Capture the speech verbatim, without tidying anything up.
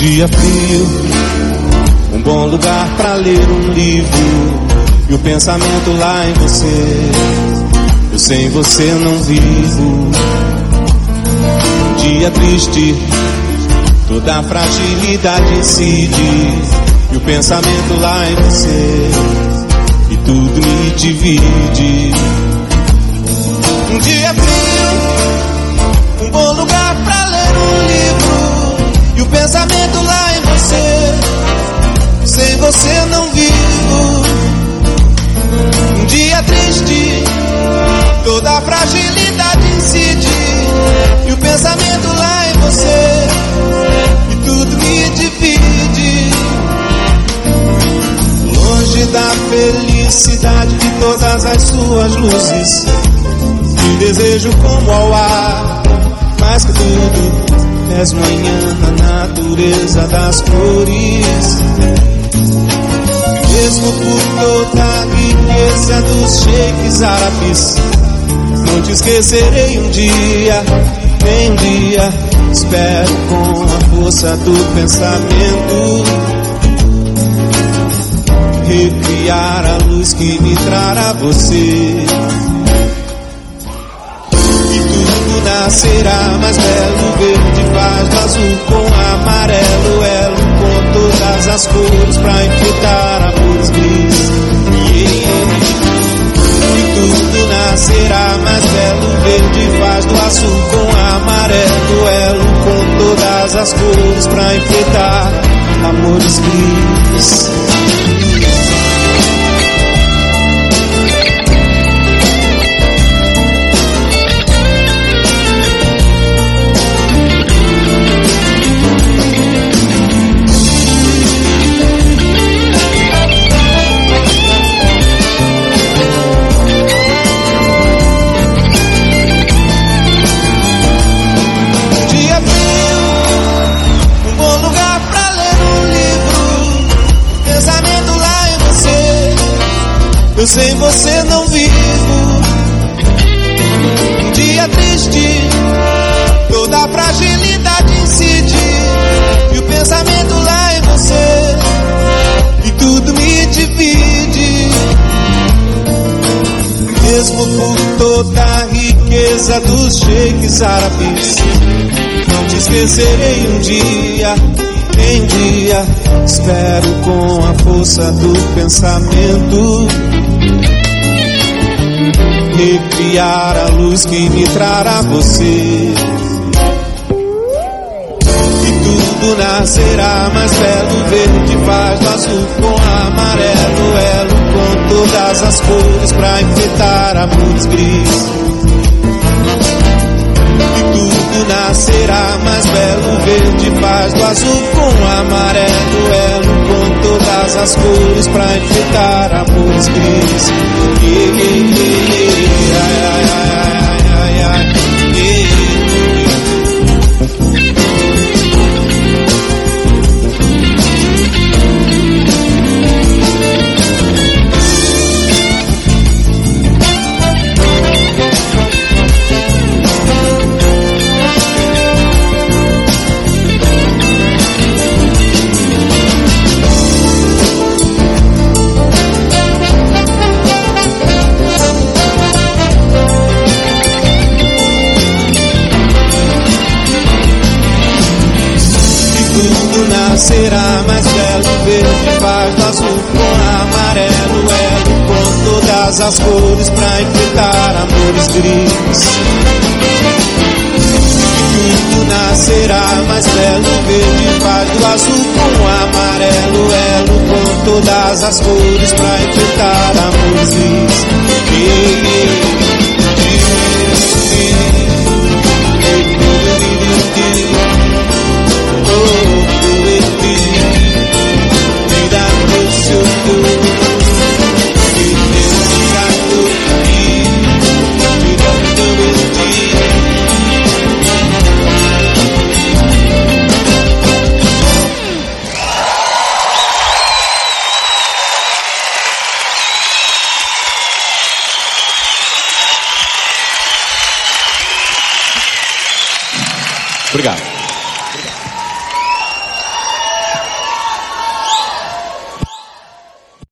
Dia frio, um bom lugar pra ler um livro, e o pensamento lá em você. Eu sem você não vivo. Um dia triste, toda a fragilidade incide, e o pensamento lá em você, e tudo me divide. Um dia frio, um bom lugar pra ler um livro, e o pensamento lá em você. Sem você não vivo. Um dia triste, toda a fragilidade incide, e o pensamento lá em você, e tudo me divide. Longe da felicidade de todas as suas luzes, te desejo como ao ar, mais que tudo és manhã na natureza das cores. Mesmo por toda a riqueza dos sheiks árabes, não te esquecerei um dia, nem um dia. Espero com a força do pensamento recriar a luz que me trará você. Nascerá mais belo, verde faz do azul com amarelo, elo com todas as cores pra enfeitar amores gris. E tudo nascerá mais belo, verde faz do azul com amarelo, elo com todas as cores pra enfeitar amores gris. Eu sem você não vivo. Um dia triste, toda a fragilidade incide, e o pensamento lá em você, e tudo me divide. Mesmo por toda a riqueza dos sheiks árabes, não te esquecerei um dia, em um dia. Espero com a força do pensamento recriar a luz que me trará você. E tudo nascerá mais belo, verde faz do azul com amarelo, elo com todas as cores pra enfeitar amores gris. E tudo nascerá mais belo, verde faz do azul com amarelo, elo com todas as cores pra enfeitar amores gris. Yeah, yeah, yeah, yeah. Ai, ai, ai, ai, ai, será mais belo, verde faz do azul com amarelo, elo com todas as cores pra enfeitar amores gris. E tudo nascerá mais belo, verde faz do azul com amarelo, elo com todas as cores pra enfeitar amores gris. E, e, Obrigado.